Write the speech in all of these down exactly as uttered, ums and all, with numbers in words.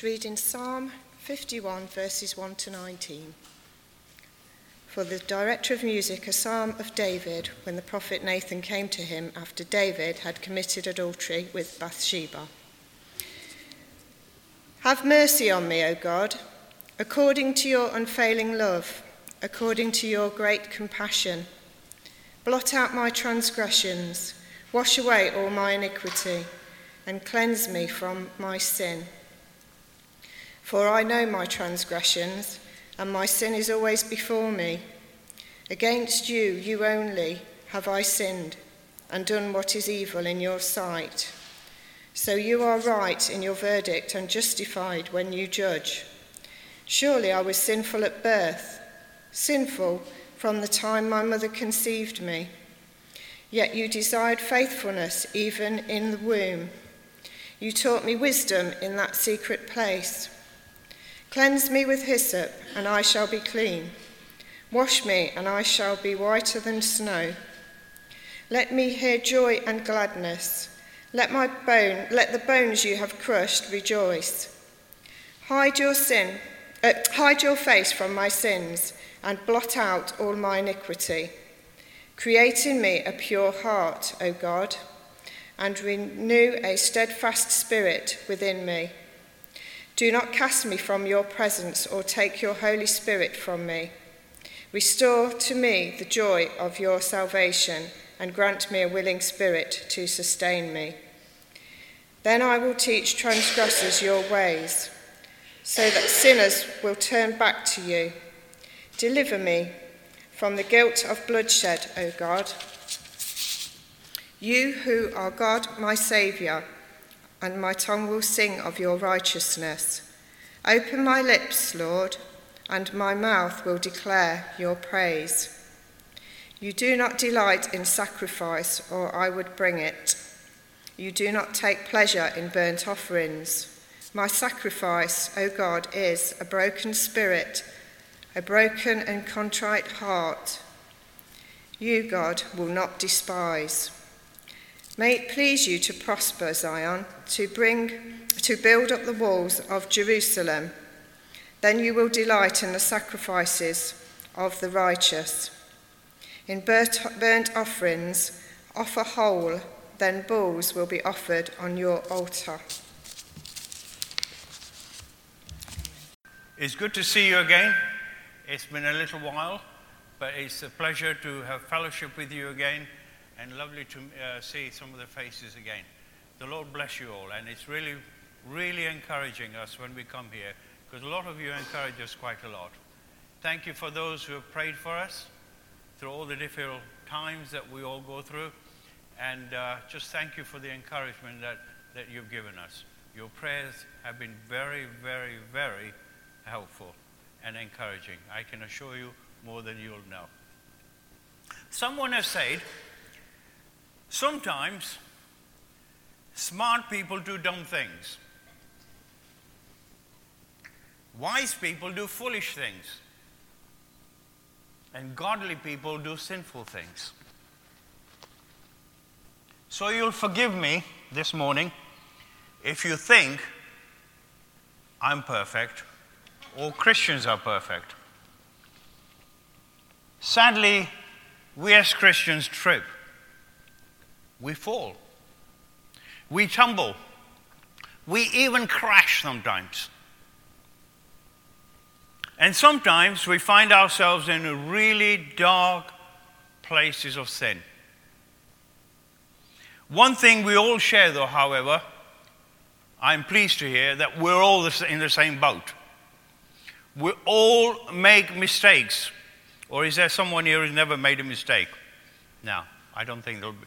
Let's read in Psalm fifty-one, verses one to nineteen. For the director of music, a psalm of David, when the prophet Nathan came to him after David had committed adultery with Bathsheba. Have mercy on me, O God, according to your unfailing love, according to your great compassion. Blot out my transgressions, wash away all my iniquity, and cleanse me from my sin. For I know my transgressions, and my sin is always before me. Against you, you only, have I sinned, and done what is evil in your sight. So you are right in your verdict and justified when you judge. Surely I was sinful at birth, sinful from the time my mother conceived me. Yet you desired faithfulness even in the womb. You taught me wisdom in that secret place. Cleanse me with hyssop, and I shall be clean. Wash me, and I shall be whiter than snow. Let me hear joy and gladness. Let my bone, let the bones you have crushed rejoice. Hide your sin, uh, hide your face from my sins, and blot out all my iniquity. Create in me a pure heart, O God, and renew a steadfast spirit within me. Do not cast me from your presence or take your Holy Spirit from me. Restore to me the joy of your salvation and grant me a willing spirit to sustain me. Then I will teach transgressors your ways, so that sinners will turn back to you. Deliver me from the guilt of bloodshed, O God. You who are God, my Saviour, and my tongue will sing of your righteousness. Open my lips, Lord, and my mouth will declare your praise. You do not delight in sacrifice, or I would bring it. You do not take pleasure in burnt offerings. My sacrifice, O God, is a broken spirit, a broken and contrite heart. You, God, will not despise. May it please you to prosper Zion, to bring, to build up the walls of Jerusalem. Then you will delight in the sacrifices of the righteous. In burnt, burnt offerings, offer whole, then bulls will be offered on your altar. It's good to see you again. It's been a little while, but it's a pleasure to have fellowship with you again, and lovely to uh, see some of the faces again. The Lord bless you all, and it's really, really encouraging us when we come here, because a lot of you encourage us quite a lot. Thank you for those who have prayed for us through all the difficult times that we all go through, and uh, just thank you for the encouragement that, that you've given us. Your prayers have been very, very, very helpful and encouraging. I can assure you more than you'll know. Someone has said, sometimes smart people do dumb things. Wise people do foolish things. And godly people do sinful things. So you'll forgive me this morning if you think I'm perfect or Christians are perfect. Sadly, we as Christians trip. We fall. We tumble. We even crash sometimes. And sometimes we find ourselves in really dark places of sin. One thing we all share, though, however, I'm pleased to hear that we're all in the same boat. We all make mistakes. Or is there someone here who's never made a mistake? No, I don't think there'll be.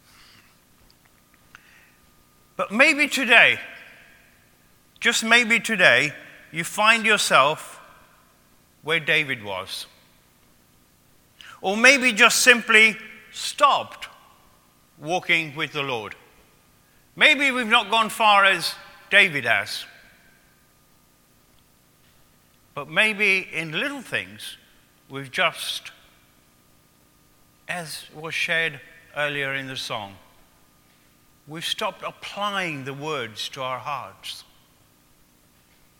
But maybe today, just maybe today, you find yourself where David was. Or maybe just simply stopped walking with the Lord. Maybe we've not gone far as David has. But maybe in little things, we've just, as was shared earlier in the song, we've stopped applying the words to our hearts.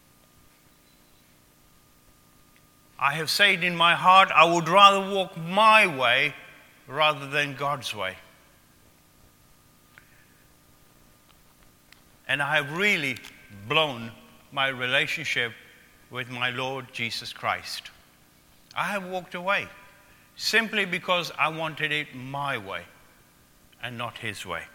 I have said in my heart, I would rather walk my way rather than God's way. And I have really blown my relationship with my Lord Jesus Christ. I have walked away simply because I wanted it my way and not his way.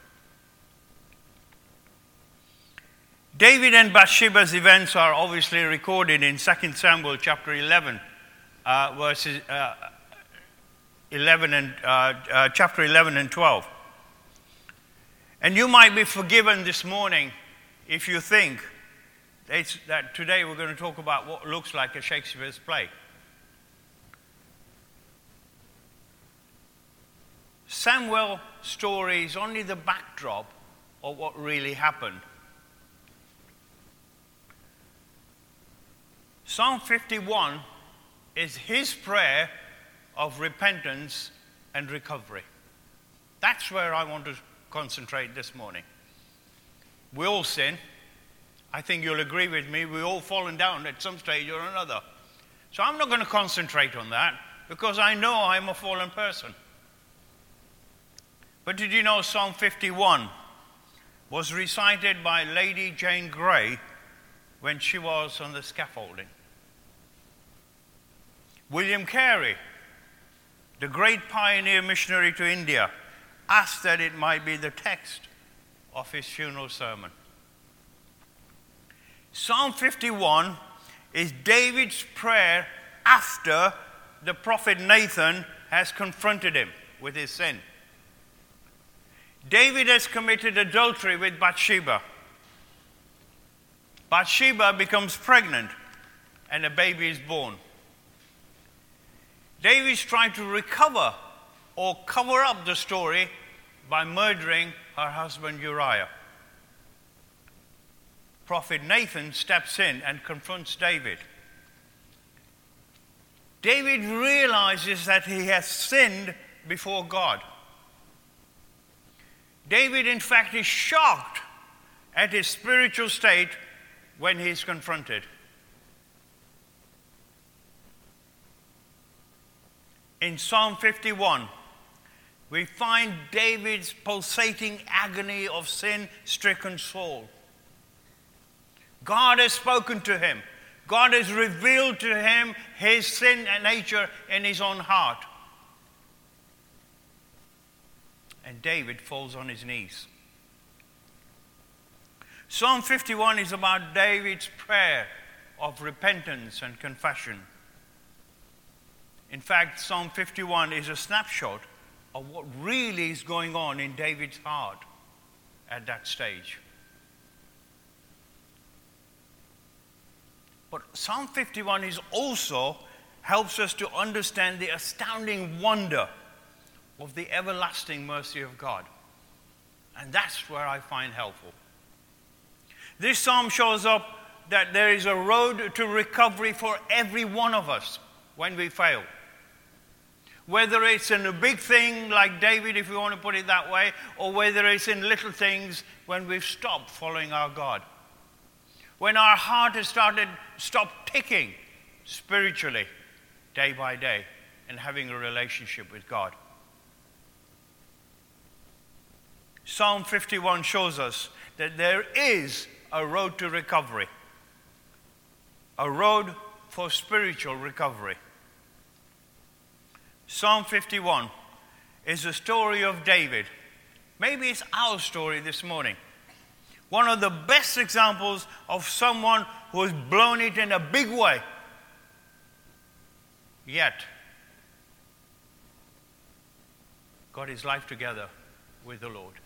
David and Bathsheba's events are obviously recorded in Second Samuel chapter eleven, uh, verses uh, eleven and uh, uh, chapter eleven and twelve. And you might be forgiven this morning if you think it's, that today we're going to talk about what looks like a Shakespeare's play. Samuel's story is only the backdrop of what really happened. Psalm fifty-one is his prayer of repentance and recovery. That's where I want to concentrate this morning. We all sin. I think you'll agree with me. We've all fallen down at some stage or another. So I'm not going to concentrate on that because I know I'm a fallen person. But did you know Psalm fifty-one was recited by Lady Jane Grey when she was on the scaffolding? William Carey, the great pioneer missionary to India, asked that it might be the text of his funeral sermon. Psalm fifty-one is David's prayer after the prophet Nathan has confronted him with his sin. David has committed adultery with Bathsheba. Bathsheba becomes pregnant and a baby is born. David's trying to recover or cover up the story by murdering her husband Uriah. Prophet Nathan steps in and confronts David. David realizes that he has sinned before God. David, in fact, is shocked at his spiritual state when he is confronted. In Psalm fifty-one, we find David's pulsating agony of sin-stricken soul. God has spoken to him. God has revealed to him his sin and nature in his own heart. And David falls on his knees. Psalm fifty-one is about David's prayer of repentance and confession. In fact, Psalm fifty-one is a snapshot of what really is going on in David's heart at that stage. But Psalm fifty-one is also helps us to understand the astounding wonder of the everlasting mercy of God. And that's where I find helpful. This psalm shows up that there is a road to recovery for every one of us when we fail. Whether it's in a big thing like David, if we want to put it that way, or whether it's in little things when we've stopped following our God. When our heart has started, stopped ticking spiritually day by day and having a relationship with God. Psalm fifty-one shows us that there is a road to recovery, a road for spiritual recovery. Psalm fifty-one is the story of David. Maybe it's our story this morning. One of the best examples of someone who has blown it in a big way, yet got his life together with the Lord.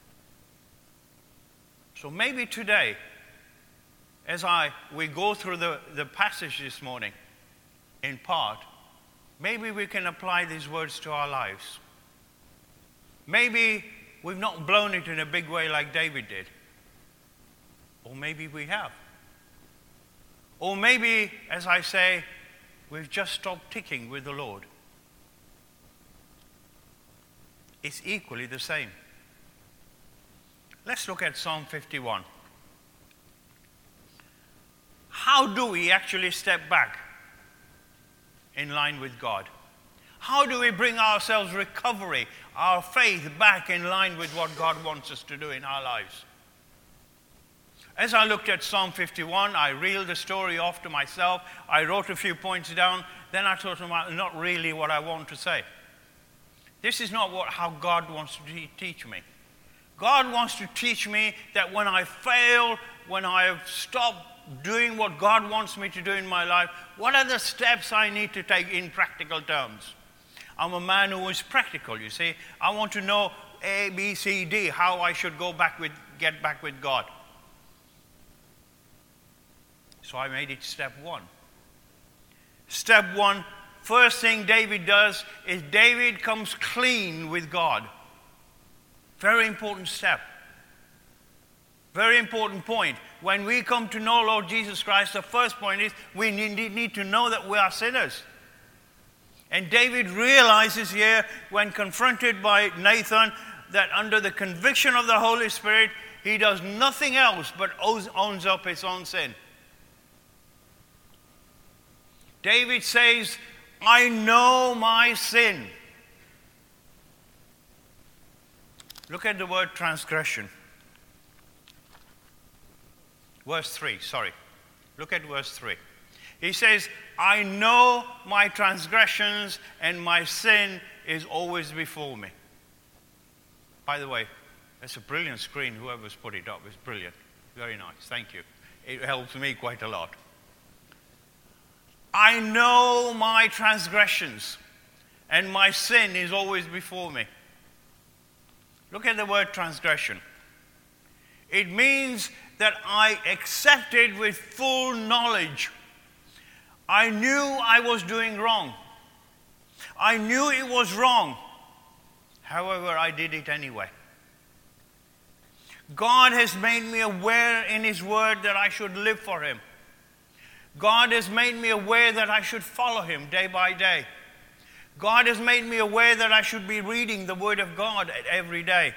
So maybe today, as I we go through the, the passage this morning, in part, maybe we can apply these words to our lives. Maybe we've not blown it in a big way like David did. Or maybe we have. Or maybe, as I say, we've just stopped ticking with the Lord. It's equally the same. Let's look at Psalm fifty-one. How do we actually step back? in line with God? How do we bring ourselves recovery, our faith back in line with what God wants us to do in our lives? As I looked at Psalm fifty-one, I reeled the story off to myself. I wrote a few points down. Then I thought, not really what I want to say. This is not what, how God wants to teach me. God wants to teach me that when I fail, when I have stopped doing what God wants me to do in my life, what are the steps I need to take in practical terms? I'm a man who is practical, you see. I want to know A, B, C, D, how I should go back with, get back with God. So I made it step one. Step one, first thing David does is David comes clean with God. Very important step. Very important point. When we come to know Lord Jesus Christ, the first point is we need, need to know that we are sinners. And David realizes here, when confronted by Nathan, that under the conviction of the Holy Spirit, he does nothing else but owns, owns up his own sin. David says, I know my sin. Look at the word transgression. Verse three, sorry. Look at verse three. He says, I know my transgressions and my sin is always before me. By the way, that's a brilliant screen. Whoever's put it up is brilliant. Very nice. Thank you. It helps me quite a lot. I know my transgressions and my sin is always before me. Look at the word transgression. It means that I accepted with full knowledge. I knew I was doing wrong. I knew it was wrong. However, I did it anyway. God has made me aware in His Word that I should live for Him. God has made me aware that I should follow Him day by day. God has made me aware that I should be reading the Word of God every day.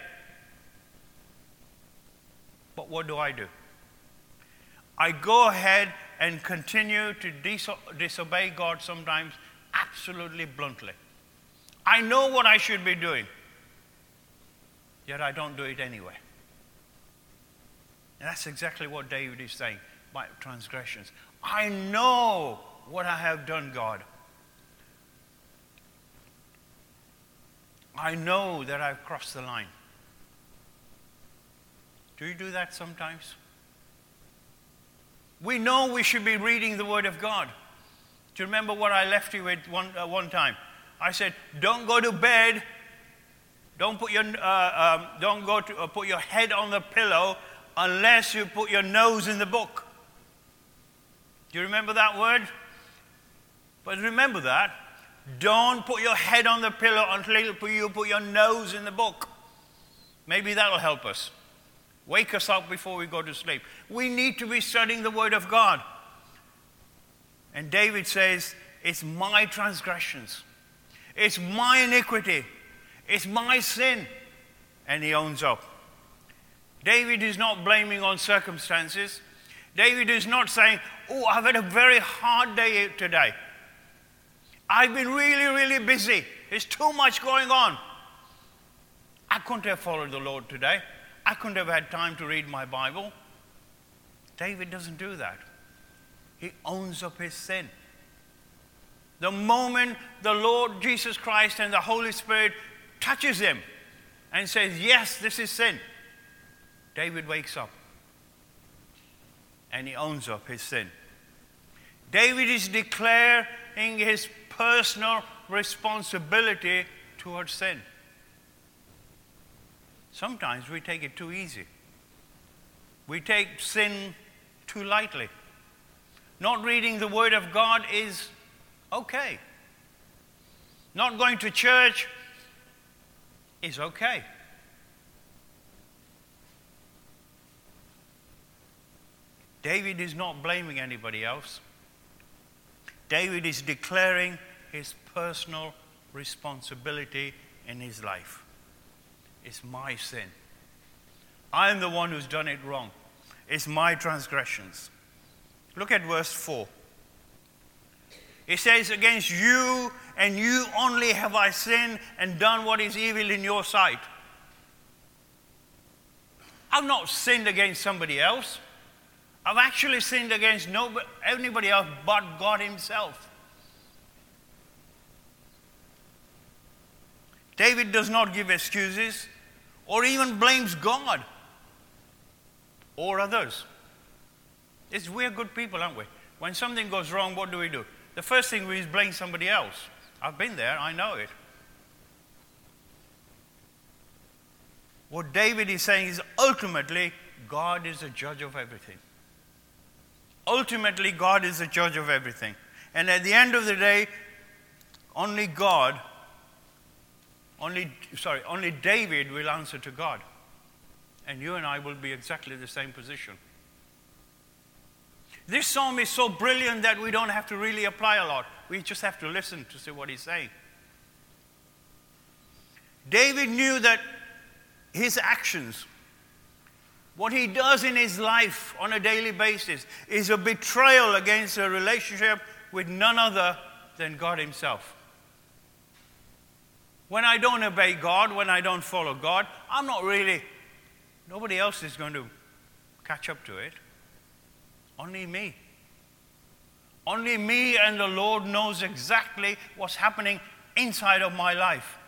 But what do I do? I go ahead and continue to diso- disobey God sometimes absolutely bluntly. I know what I should be doing, yet I don't do it anyway. And that's exactly what David is saying, my transgressions. I know what I have done, God. I know that I've crossed the line. Do you do that sometimes? We know we should be reading the Word of God. Do you remember what I left you with one, uh, one time? I said, don't go to bed. Don't put your, uh, um, don't go to uh, put your head on the pillow unless you put your nose in the book. Do you remember that word? But remember that. Don't put your head on the pillow until you put your nose in the book. Maybe that'll help us. Wake us up before we go to sleep. We need to be studying the Word of God. And David says, it's my transgressions. It's my iniquity. It's my sin. And he owns up. David is not blaming on circumstances. David is not saying, oh, I've had a very hard day today. I've been really, really busy. There's too much going on. I couldn't have followed the Lord today. I couldn't have had time to read my Bible. David doesn't do that. He owns up his sin. The moment the Lord Jesus Christ and the Holy Spirit touches him and says, yes, this is sin, David wakes up and he owns up his sin. David is declaring his personal responsibility towards sin. Sometimes we take it too easy. We take sin too lightly. Not reading the Word of God is okay. Not going to church is okay. David is not blaming anybody else. David is declaring his personal responsibility in his life. It's my sin. I am the one who's done it wrong. It's my transgressions. Look at verse four. He says, against you and you only have I sinned and done what is evil in your sight. I've not sinned against somebody else. I've actually sinned against nobody, anybody else but God himself. David does not give excuses or even blames God or others. It's, we're good people, aren't we? When something goes wrong, what do we do? The first thing we do is blame somebody else. I've been there, I know it. What David is saying is ultimately, God is the judge of everything. Ultimately, God is the judge of everything. And at the end of the day, only God, only, sorry, only David will answer to God. And you and I will be exactly the same position. This psalm is so brilliant that we don't have to really apply a lot. We just have to listen to see what he's saying. David knew that his actions, what he does in his life on a daily basis, is a betrayal against a relationship with none other than God himself. When I don't obey God, when I don't follow God, I'm not really, nobody else is going to catch up to it. Only me. Only me and the Lord knows exactly what's happening inside of my life.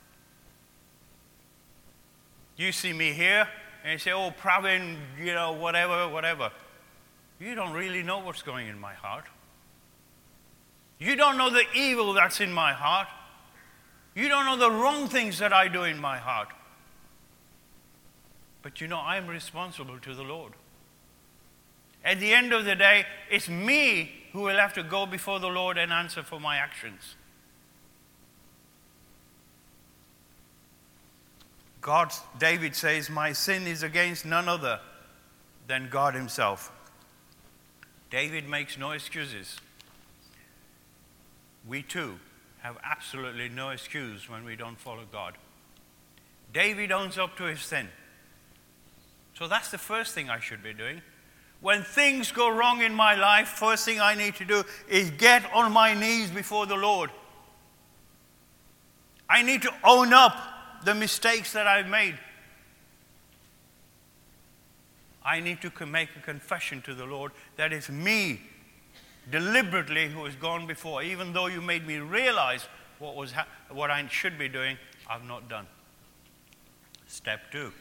You see me here and you say, oh, Pravin, you know, whatever, whatever. You don't really know what's going in my heart. You don't know the evil that's in my heart. You don't know the wrong things that I do in my heart. But you know, I'm responsible to the Lord. At the end of the day, it's me who will have to go before the Lord and answer for my actions. God, David says, my sin is against none other than God himself. David makes no excuses. We too have absolutely no excuse when we don't follow God. David owns up to his sin. So that's the first thing I should be doing. When things go wrong in my life, first thing I need to do is get on my knees before the Lord. I need to own up the mistakes that I've made. I need to make a confession to the Lord that it's me deliberately who has gone before. Even though you made me realize what was ha- what I should be doing, I've not done. Step two.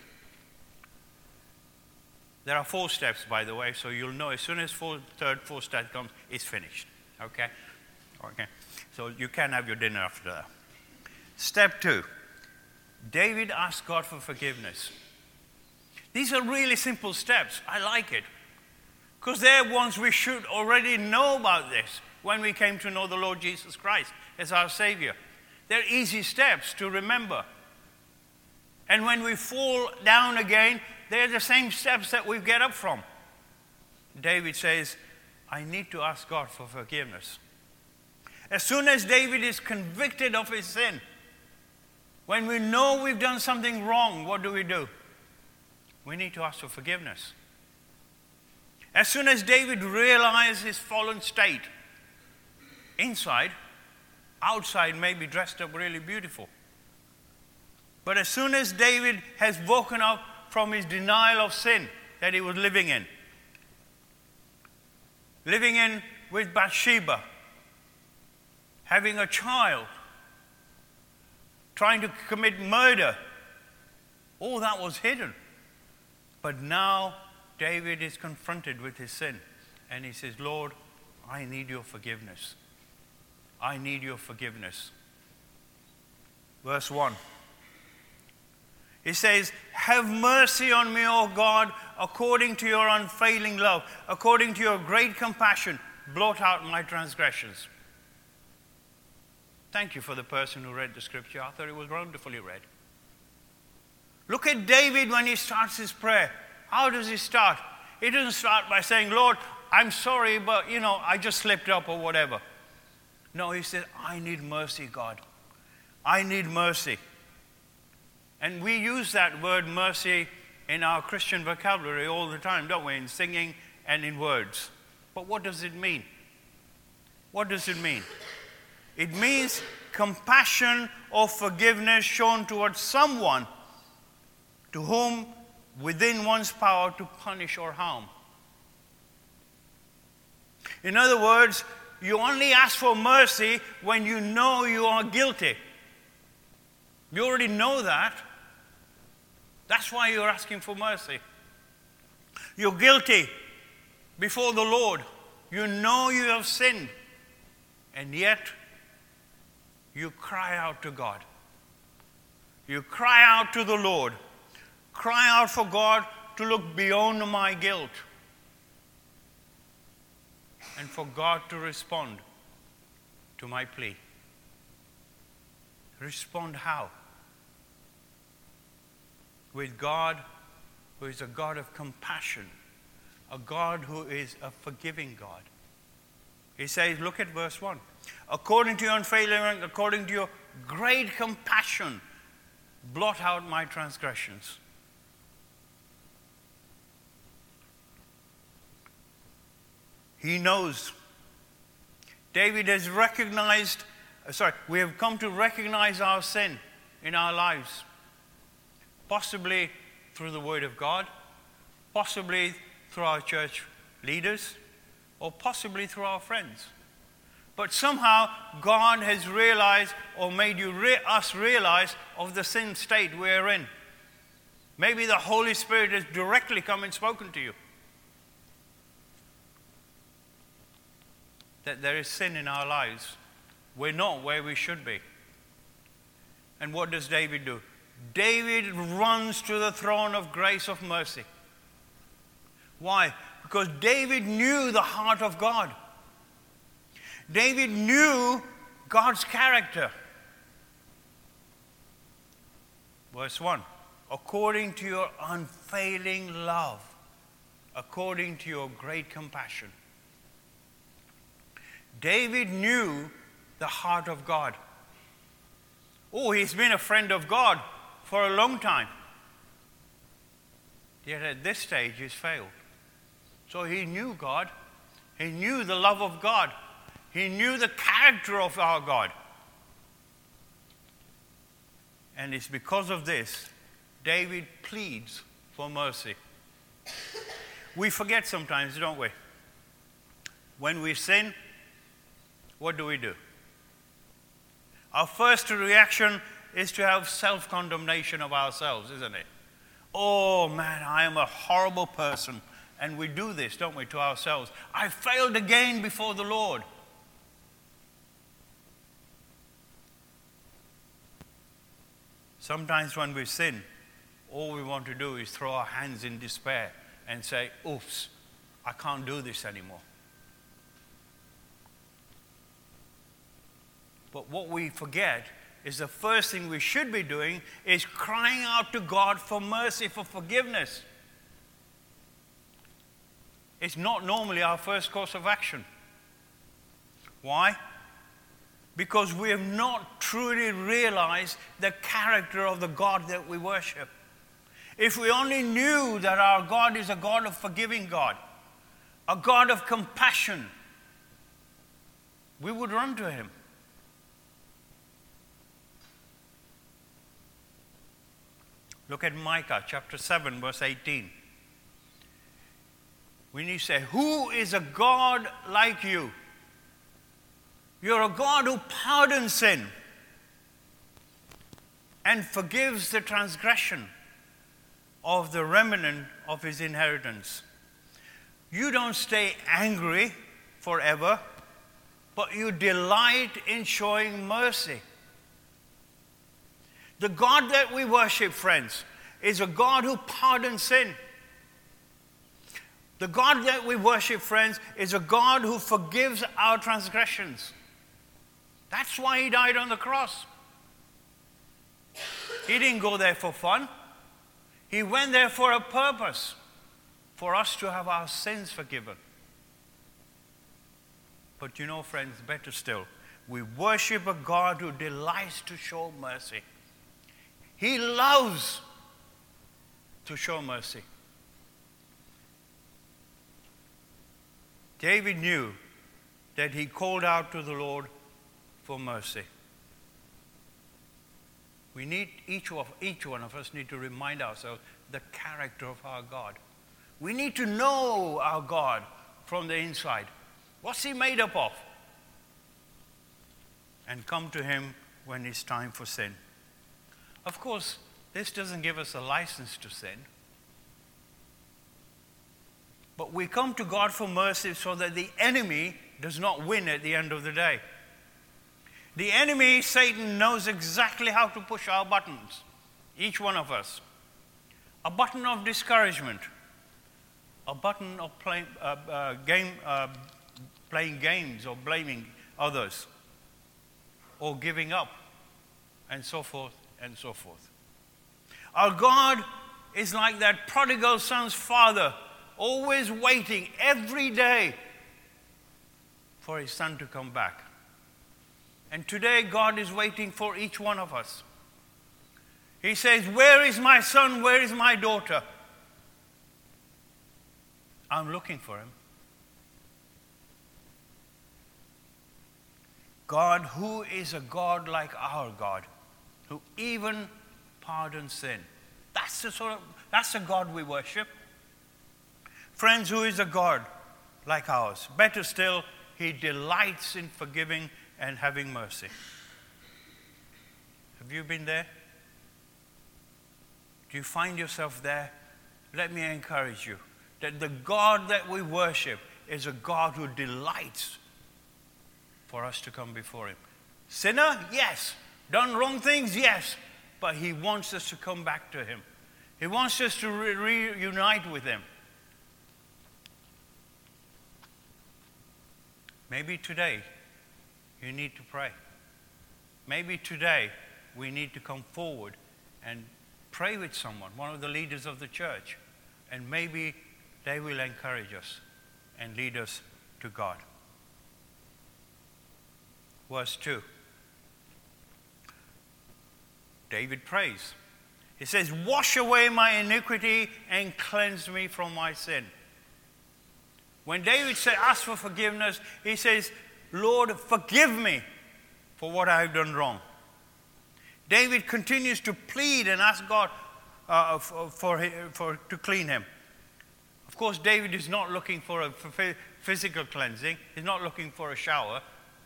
There are four steps, by the way, so you'll know as soon as four, third, fourth step comes, it's finished. Okay? Okay. So you can have your dinner after that. Step two. David asked God for forgiveness. These are really simple steps. I like it. Because they're ones we should already know about this when we came to know the Lord Jesus Christ as our Savior. They're easy steps to remember. And when we fall down again, they're the same steps that we get up from. David says, I need to ask God for forgiveness. As soon as David is convicted of his sin, when we know we've done something wrong, what do we do? We need to ask for forgiveness. As soon as David realized his fallen state, inside, outside may be dressed up really beautiful. But as soon as David has woken up from his denial of sin that he was living in, living in with Bathsheba, having a child, trying to commit murder, all that was hidden. But now David is confronted with his sin and he says, Lord, I need your forgiveness. I need your forgiveness. Verse one. He says, have mercy on me, O God, according to your unfailing love, according to your great compassion, blot out my transgressions. Thank you for the person who read the scripture. I thought it was wonderfully read. Look at David when he starts his prayer. How does he start? He doesn't start by saying, Lord, I'm sorry, but, you know, I just slipped up or whatever. No, he said, I need mercy, God. I need mercy. And we use that word mercy in our Christian vocabulary all the time, don't we? In singing and in words. But what does it mean? What does it mean? It means compassion or forgiveness shown towards someone to whom within one's power to punish or harm. In other words, you only ask for mercy when you know you are guilty. You already know that. That's why you're asking for mercy. You're guilty before the Lord. You know you have sinned. And yet, you cry out to God. You cry out to the Lord. Cry out for God to look beyond my guilt. And for God to respond to my plea. Respond how? With God who is a God of compassion, a God who is a forgiving God. He says, look at verse one. According to your unfailing, according to your great compassion, blot out my transgressions. He knows. David has recognized, sorry, we have come to recognize our sin in our lives. Possibly through the Word of God, possibly through our church leaders, or possibly through our friends. But somehow God has realized or made you re- us realize of the sin state we're in. Maybe the Holy Spirit has directly come and spoken to you. That there is sin in our lives. We're not where we should be. And what does David do? David runs to the throne of grace of mercy. Why? Because David knew the heart of God. David knew God's character. Verse one, according to your unfailing love, according to your great compassion. David knew the heart of God. Oh, he's been a friend of God for a long time. Yet at this stage he's failed. So he knew God. He knew the love of God. He knew the character of our God. And it's because of this, David pleads for mercy. We forget sometimes, don't we? When we sin, what do we do? Our first reaction is to have self-condemnation of ourselves, isn't it? Oh man, I am a horrible person. And we do this, don't we, to ourselves. I failed again before the Lord. Sometimes when we sin, all we want to do is throw our hands in despair and say, oops, I can't do this anymore. But what we forget is the first thing we should be doing is crying out to God for mercy, for forgiveness. It's not normally our first course of action. Why? Because we have not truly realized the character of the God that we worship. If we only knew that our God is a God of forgiving God, a God of compassion, we would run to Him. Look at Micah chapter seven, verse eighteen. We need to say, who is a God like you? You're a God who pardons sin and forgives the transgression of the remnant of His inheritance. You don't stay angry forever, but you delight in showing mercy. The God that we worship, friends, is a God who pardons sin. The God that we worship, friends, is a God who forgives our transgressions. That's why He died on the cross. He didn't go there for fun. He went there for a purpose, for us to have our sins forgiven. But you know, friends, better still, we worship a God who delights to show mercy. He loves to show mercy. David knew that he called out to the Lord for mercy. We need, each of each one of us need to remind ourselves the character of our God. We need to know our God from the inside. What's he made up of? And come to him when it's time for sin. Of course, this doesn't give us a license to sin. But we come to God for mercy so that the enemy does not win at the end of the day. The enemy, Satan, knows exactly how to push our buttons, each one of us. A button of discouragement, a button of play, uh, uh, game, uh, playing games or blaming others, or giving up, and so forth and so forth. Our God is like that prodigal son's father, always waiting every day for his son to come back. And today God is waiting for each one of us. He says, "Where is my son? Where is my daughter?" I'm looking for him. God, who is a God like our God, who even pardons sin. That's the sort of, that's the God we worship. Friends, who is a God like ours? Better still, he delights in forgiving and having mercy. Have you been there? Do you find yourself there? Let me encourage you that the God that we worship is a God who delights for us to come before him. Sinner? Yes. Done wrong things? Yes. But he wants us to come back to him. He wants us to re- reunite with him. Maybe today you need to pray. Maybe today we need to come forward and pray with someone, one of the leaders of the church, and maybe they will encourage us and lead us to God. Verse two. David prays. He says, "Wash away my iniquity and cleanse me from my sin." When David said, ask for forgiveness, he says, "Lord, forgive me for what I have done wrong." David continues to plead and ask God uh, for, for, for to clean him. Of course, David is not looking for a for physical cleansing. He's not looking for a shower.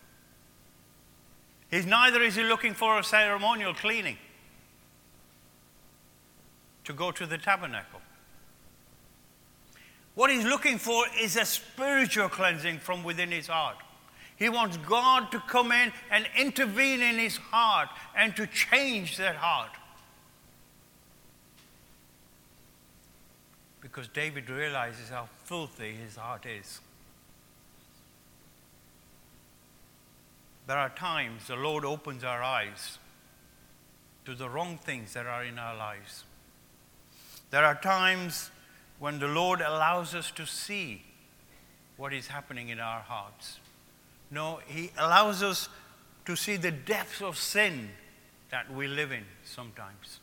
He's neither is he looking for a ceremonial cleaning to go to the tabernacle. What he's looking for is a spiritual cleansing from within his heart. He wants God to come in and intervene in his heart and to change that heart. Because David realizes how filthy his heart is. There are times the Lord opens our eyes to the wrong things that are in our lives. There are times when the Lord allows us to see what is happening in our hearts. No, he allows us to see the depths of sin that we live in sometimes.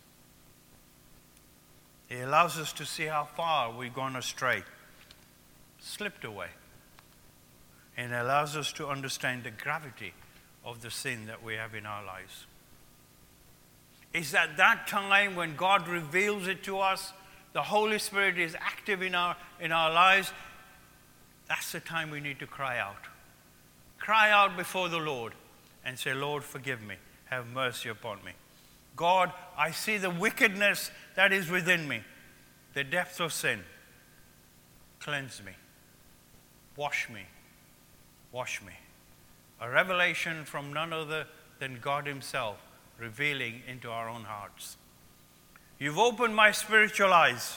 He allows us to see how far we've gone astray, slipped away. And allows us to understand the gravity of the sin that we have in our lives. It's at that time when God reveals it to us, the Holy Spirit is active in our, in our lives, that's the time we need to cry out. Cry out before the Lord and say, "Lord, forgive me. Have mercy upon me. God, I see the wickedness that is within me, the depths of sin. Cleanse me. Wash me. Wash me." A revelation from none other than God himself revealing into our own hearts. You've opened my spiritual eyes.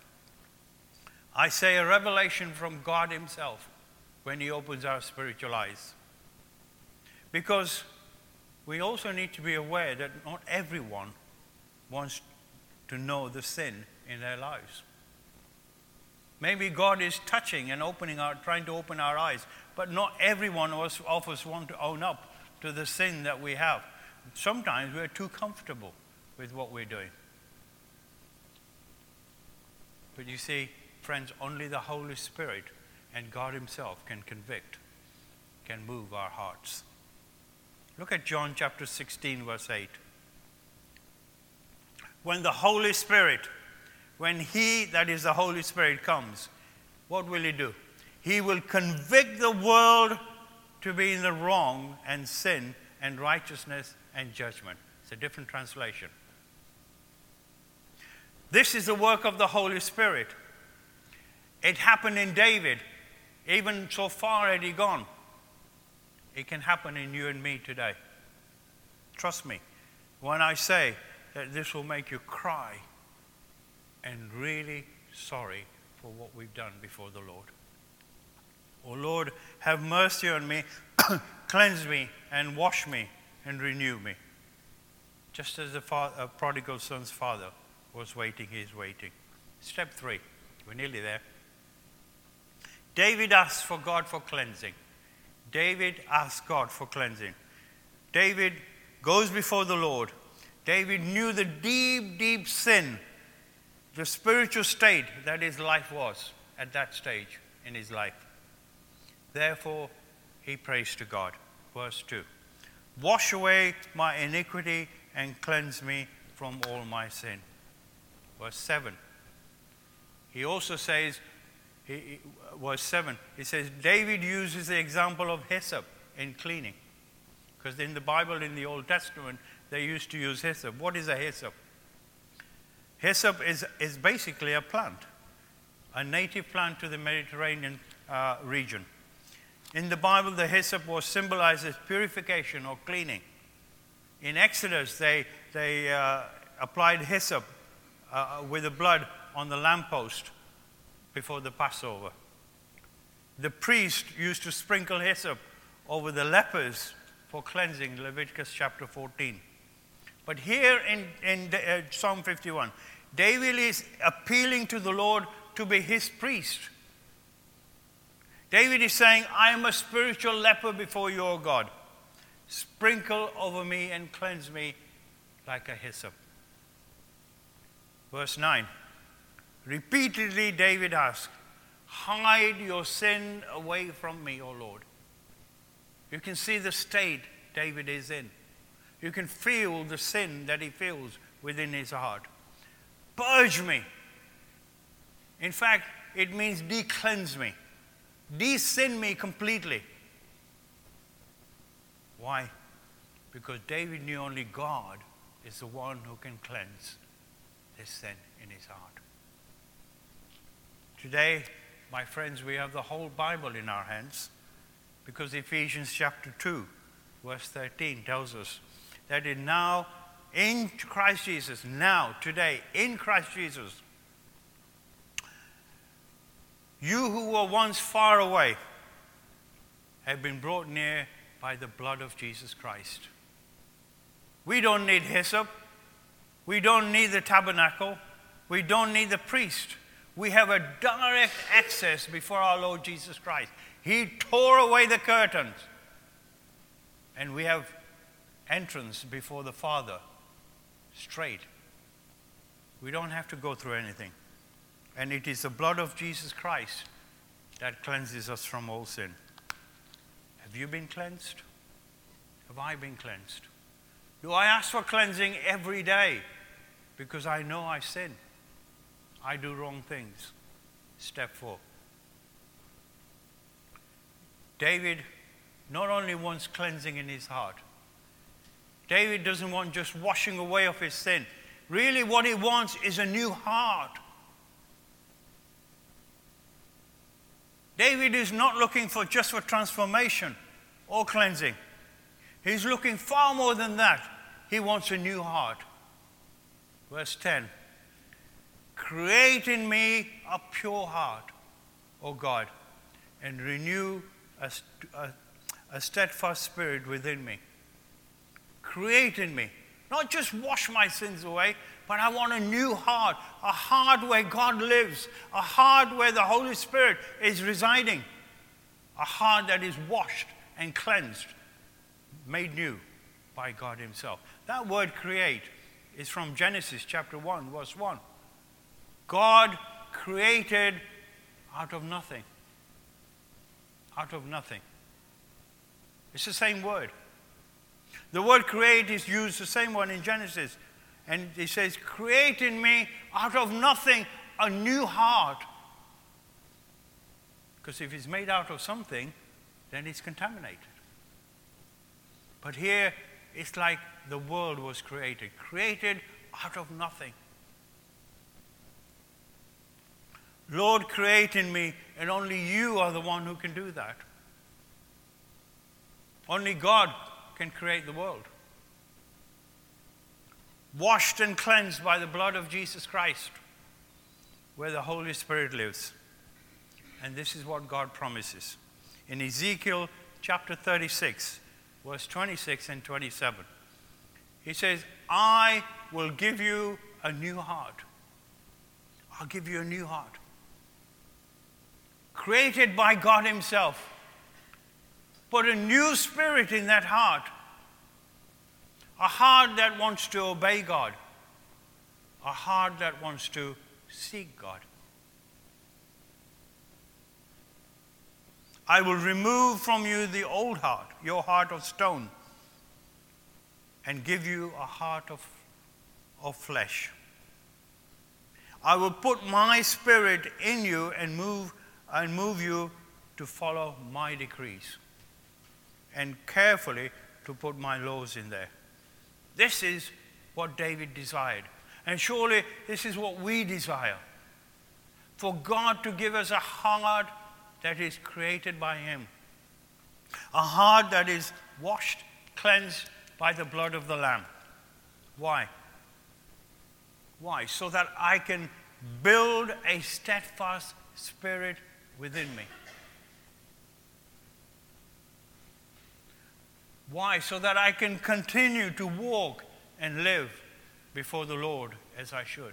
I say a revelation from God himself when he opens our spiritual eyes. Because we also need to be aware that not everyone wants to know the sin in their lives. Maybe God is touching and opening our, trying to open our eyes, but not everyone of us want to own up to the sin that we have. Sometimes we're too comfortable with what we're doing. But you see, friends, only the Holy Spirit and God himself can convict. can move our hearts. Look at John chapter sixteen, verse eight. When the Holy Spirit, when He, that is the Holy Spirit, comes, what will He do? He will convict the world to be in the wrong and sin and righteousness and judgment. It's a different translation. This is the work of the Holy Spirit. It happened in David. Even so far had he gone. It can happen in you and me today. Trust me when I say that this will make you cry and really sorry for what we've done before the Lord. Oh Lord, have mercy on me, cleanse me and wash me and renew me. Just as the father, uh, prodigal son's father was waiting, he is waiting. Step three, we're nearly there. David asked for God for cleansing. David asked God for cleansing. David goes before the Lord. David knew the deep, deep sin, the spiritual state that his life was at that stage in his life. Therefore, he prays to God. Verse two. Wash away my iniquity and cleanse me from all my sin. Verse seven. He also says, he, he, verse seven, he says, David uses the example of hyssop in cleaning. Because in the Bible, in the Old Testament, they used to use hyssop. What is a hyssop? Hyssop is, is basically a plant, a native plant to the Mediterranean uh, region. In the Bible, the hyssop was symbolized as purification or cleaning. In Exodus, they, they uh, applied hyssop uh, with the blood on the lamppost before the Passover. The priest used to sprinkle hyssop over the lepers for cleansing, Leviticus chapter fourteen. But here in, in uh, Psalm fifty-one, David is appealing to the Lord to be his priest. David is saying, I am a spiritual leper before you, O God. Sprinkle over me and cleanse me like a hyssop. Verse nine. Repeatedly David asked, hide your sin away from me, O Lord. You can see the state David is in. You can feel the sin that he feels within his heart. Purge me. In fact, it means de-cleanse me. De-sin me completely. Why? Because David knew only God is the one who can cleanse this sin in his heart. Today, my friends, we have the whole Bible in our hands because Ephesians chapter two, verse thirteen tells us that in now, in Christ Jesus, now, today, in Christ Jesus, you who were once far away have been brought near by the blood of Jesus Christ. We don't need hyssop. We don't need the tabernacle. We don't need the priest. We have a direct access before our Lord Jesus Christ. He tore away the curtains. And we have entrance before the Father straight. We don't have to go through anything. And it is the blood of Jesus Christ that cleanses us from all sin. Have you been cleansed? Have I been cleansed? Do I ask for cleansing every day? Because I know I sin. I do wrong things. Step four. David not only wants cleansing in his heart. David doesn't want just washing away of his sin. Really what he wants is a new heart. David is not looking for just for transformation or cleansing. He's looking far more than that. He wants a new heart. Verse ten. Create in me a pure heart, O God, and renew a, a, a steadfast spirit within me. Create in me. Not just wash my sins away, but I want a new heart, a heart where God lives, a heart where the Holy Spirit is residing, a heart that is washed and cleansed, made new by God himself. That word create is from Genesis chapter one, verse one. God created out of nothing. Out of nothing. It's the same word. The word create is used, the same one in Genesis. And it says, create in me out of nothing a new heart. Because if it's made out of something, then it's contaminated. But here, it's like the world was created. Created out of nothing. Lord, create in me, and only you are the one who can do that. Only God can create the world. Washed and cleansed by the blood of Jesus Christ, where the Holy Spirit lives. And this is what God promises. In Ezekiel chapter thirty-six, verse twenty-six and twenty-seven, he says, I will give you a new heart. I'll give you a new heart. Created by God himself. Put a new spirit in that heart. A heart that wants to obey God. A heart that wants to seek God. I will remove from you the old heart, your heart of stone, and give you a heart of, of flesh. I will put my spirit in you and move and move you to follow my decrees, and carefully to put my laws in there. This is what David desired. And surely this is what we desire. For God to give us a heart that is created by him. A heart that is washed, cleansed by the blood of the Lamb. Why? Why? So that I can build a steadfast spirit within me. Why? So that I can continue to walk and live before the Lord as I should.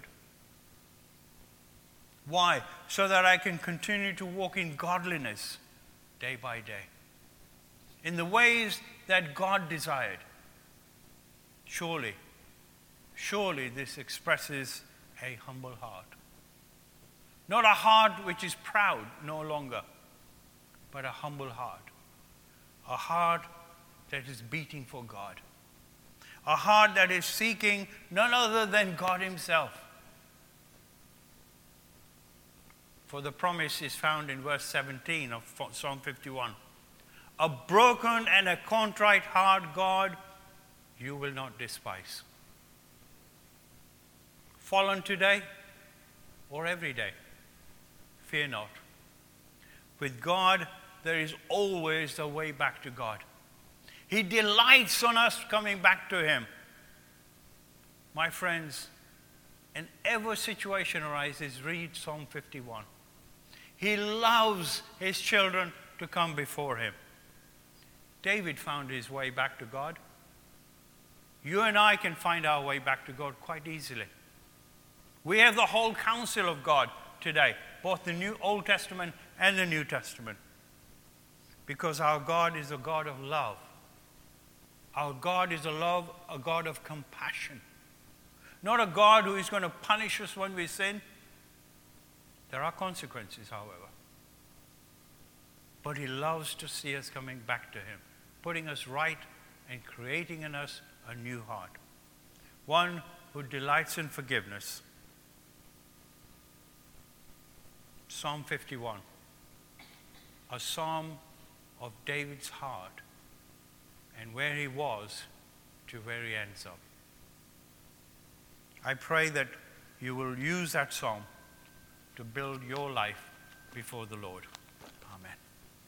Why? So that I can continue to walk in godliness day by day. In the ways that God desired. Surely, surely this expresses a humble heart. Not a heart which is proud no longer, but a humble heart. A heart that is beating for God. A heart that is seeking none other than God himself. For the promise is found in verse seventeen of Psalm fifty-one. A broken and a contrite heart, God, you will not despise. Fallen today or every day, fear not. With God, there is always a way back to God. He delights on us coming back to him. My friends, whenever situation arises, read Psalm fifty-one. He loves his children to come before him. David found his way back to God. You and I can find our way back to God quite easily. We have the whole counsel of God today, both the New Old Testament and the New Testament. Because our God is a God of love. Our God is a love, a God of compassion. Not a God who is going to punish us when we sin. There are consequences, however. But he loves to see us coming back to him, putting us right and creating in us a new heart. One who delights in forgiveness. Psalm fifty-one, a psalm of David's heart and where he was to where he ends up. I pray that you will use that psalm to build your life before the Lord.